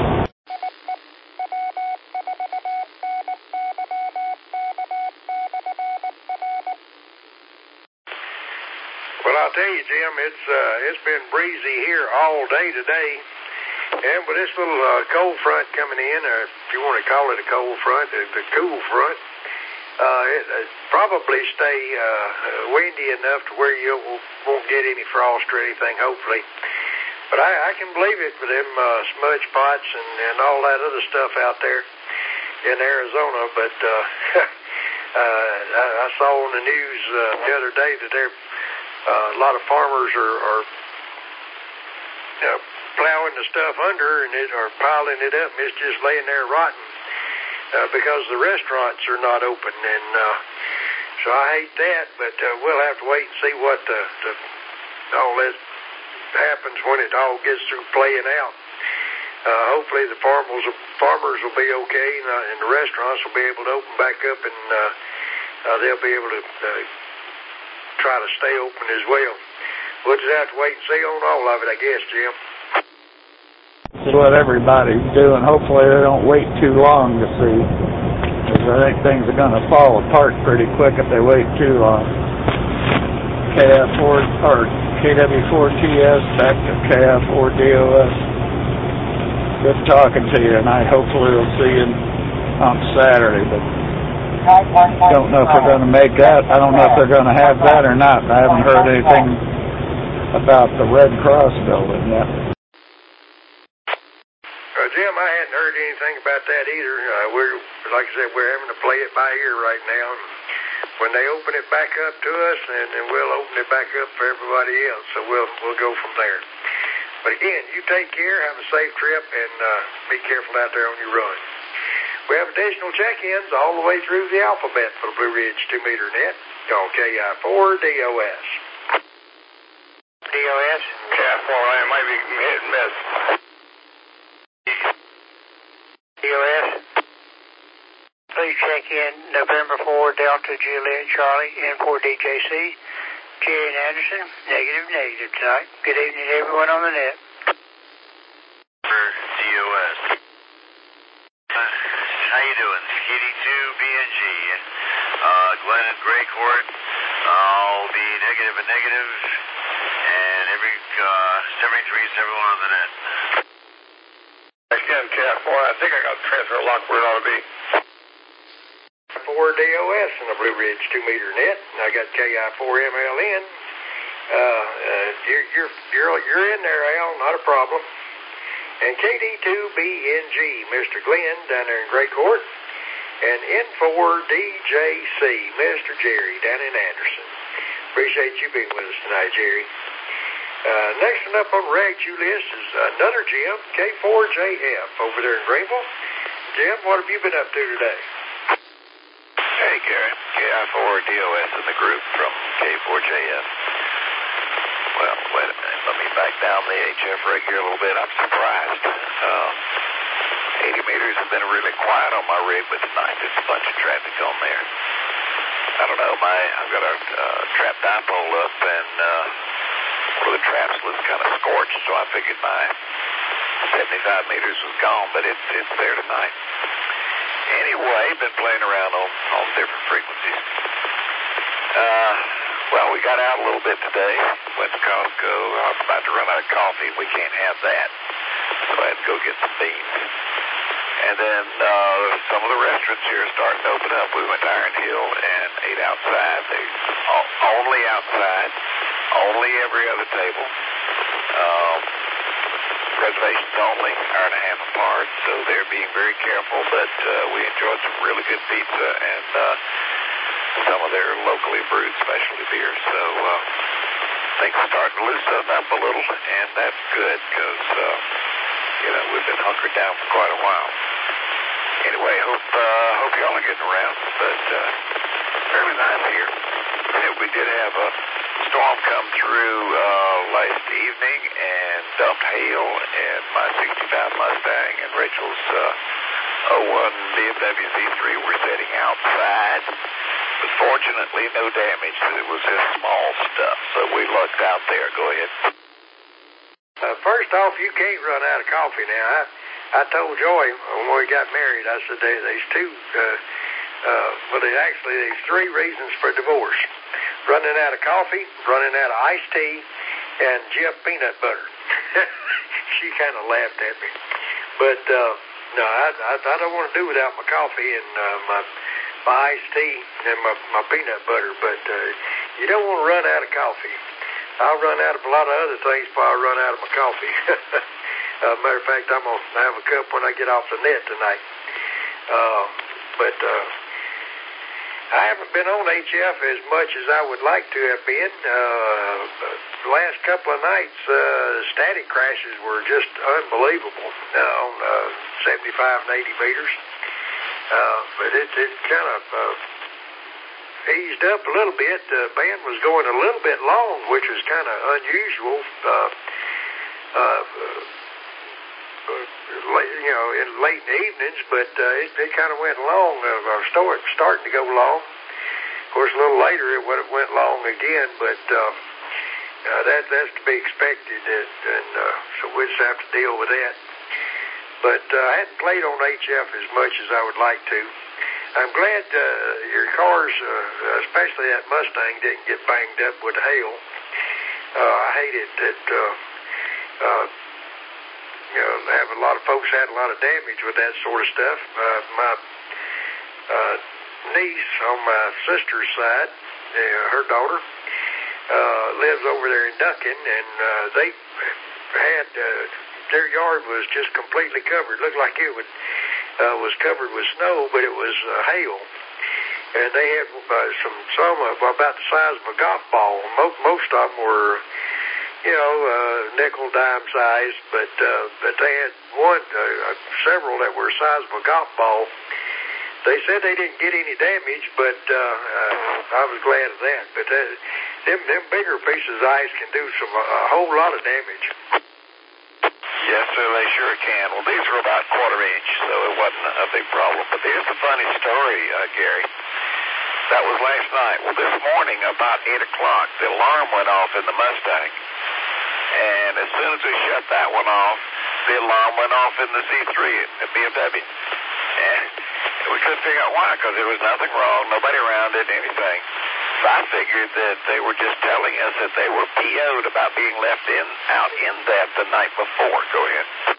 Well, I'll tell you, Jim, it's uh, it's been breezy here all day today. And with this little uh, cold front coming in, or if you want to call it a cold front, the, the cool front, uh, it, it probably stay uh, windy enough to where you won't get any frost or anything, hopefully. But I, I can believe it with them uh, smudge pots and, and all that other stuff out there in Arizona. But uh, uh, I, I saw on the news uh, the other day that they're Uh, a lot of farmers are, are you know, plowing the stuff under and it, or piling it up, and it's just laying there rotting uh, because the restaurants are not open. And uh, so I hate that, but uh, we'll have to wait and see what the, the, all that happens when it all gets through playing out. Uh, hopefully the farmers, farmers will be okay, and, uh, and the restaurants will be able to open back up, and uh, uh, they'll be able to uh, try to stay open as well. we'll just have to wait and see on all of it, I guess, Jim. That's what everybody's doing. Hopefully they don't wait too long to see, because I think things are going to fall apart pretty quick if they wait too long. K F four or K W four T S back to K F four D O S. Good talking to you, and I hopefully will see you on Saturday, but don't know if they're going to make that. I don't know if they're going to have that or not. I haven't heard anything about the Red Cross building yet. Uh, Jim, I hadn't heard anything about that either. Uh, we're, like I said, we're having to play it by ear right now. When they open it back up to us, and then we'll open it back up for everybody else. So we'll we'll go from there. But again, you take care, have a safe trip, and uh, be careful out there on your run. We have additional check-ins all the way through the alphabet for the Blue Ridge two meter net on K I four D O S. D O S? K I four, I might be hit and miss. D O S? Please check in November four Delta Juliet Charlie N four D J C. Jerry and Anderson, negative, negative tonight. Good evening to everyone on the net. D O S. Uh, how you doing? K D two B N G. Uh, Glenn and Gray Court. I'll be negative and negative. And every uh, seventy-three is everyone on the net. Again, K I four, I think I got the transfer lock where it ought to be. four D O S in the Blue Ridge two meter net. I got K I four M L N. Uh, uh, you're, you're, you're, you're in there, Al, not a problem. And K D two B N G, Mister Glenn down there in Gray Court. And N four D J C, Mister Jerry down in Anderson. Appreciate you being with us tonight, Jerry. Uh, next one up on the rag you list is another Jim, K four J F over there in Greenville. Jim, what have you been up to today? Hey, Gary. K I four D O S in the group from K four J F. Well, wait a minute. Let me back down the H F rig here a little bit. I'm surprised. Uh, eighty meters has been really quiet on my rig, but tonight there's a bunch of traffic on there. I don't know. My I've got a uh, trap dipole up, and uh, one of the traps was kind of scorched, so I figured my seventy-five meters was gone, but it's it's there tonight. Anyway, been playing around on, on different frequencies. Uh, well, we got out a little bit today. Went to Costco. I was about to run out of coffee. We can't have that. So I had to go get some beans. And then uh, some of the restaurants here are starting to open up. We went to Iron Hill and ate outside. They only outside, only every other table. Um, reservations only, hour and a half apart, so they're being very careful, but uh, we enjoyed some really good pizza and uh, some of their locally brewed specialty beers, so uh, things are starting to loosen up a little, and that's good, because, uh, you know, we've been hunkered down for quite a while. Anyway, hope, uh, hope y'all are getting around, but uh, fairly nice here. And we did have a storm come through uh, last evening and dumped hail, and my sixty-five Mustang and Rachel's uh, oh one B M W Z three were sitting outside. But fortunately, no damage. It was just small stuff, so we lucked out there. Go ahead. Uh, first off, you can't run out of coffee now. I, I told Joy when we got married, I said there, there's two, uh, uh, well, there's actually there's three reasons for divorce. Running out of coffee, running out of iced tea, and Jif peanut butter. She kind of laughed at me. But, uh, no, I, I, I don't want to do without my coffee and uh, my, my iced tea and my, my peanut butter. But uh, you don't want to run out of coffee. I'll run out of a lot of other things before I run out of my coffee. uh, matter of fact, I'm going to have a cup when I get off the net tonight. Uh, but... Uh, I haven't been on H F as much as I would like to have been. Uh, the last couple of nights, uh, static crashes were just unbelievable uh, on uh, seventy-five and eighty meters. Uh, but it, it kind of uh, eased up a little bit. The band was going a little bit long, which was kind of unusual. Uh, uh, Uh, you know, in late in the evenings, but uh, it, it kind of went long, uh, or start, starting to go long. Of course, a little later it went, went long again, but uh, uh, that that's to be expected, and, and uh, so we'll just have to deal with that. But uh, I hadn't played on H F as much as I would like to. I'm glad uh, your cars, uh, especially that Mustang, didn't get banged up with hail. Uh, I hated that, uh, uh, you know, have a lot of folks had a lot of damage with that sort of stuff. Uh, my uh, niece on my sister's side, uh, her daughter, uh, lives over there in Duncan, and uh, they had, uh, their yard was just completely covered. Looked like it would, uh, was covered with snow, but it was uh, hail. And they had uh, some, some uh, about the size of a golf ball. Most, most of them were, you know, uh, nickel dime sized, but uh, but they had one, uh, several that were the size of a golf ball. They said they didn't get any damage, but uh, uh, I was glad of that. But uh, them them bigger pieces of ice can do some a, a whole lot of damage. Yes, sir, they sure can. Well, these were about quarter inch, so it wasn't a big problem. But here's the funny story, uh, Gary. That was last night. Well, this morning, about eight o'clock, the alarm went off in the Mustang. And as soon as we shut that one off, the alarm went off in the C three at B M W. And we couldn't figure out why, because there was nothing wrong, nobody around it, anything. So I figured that they were just telling us that they were P O'd about being left in out in that the night before. Go ahead.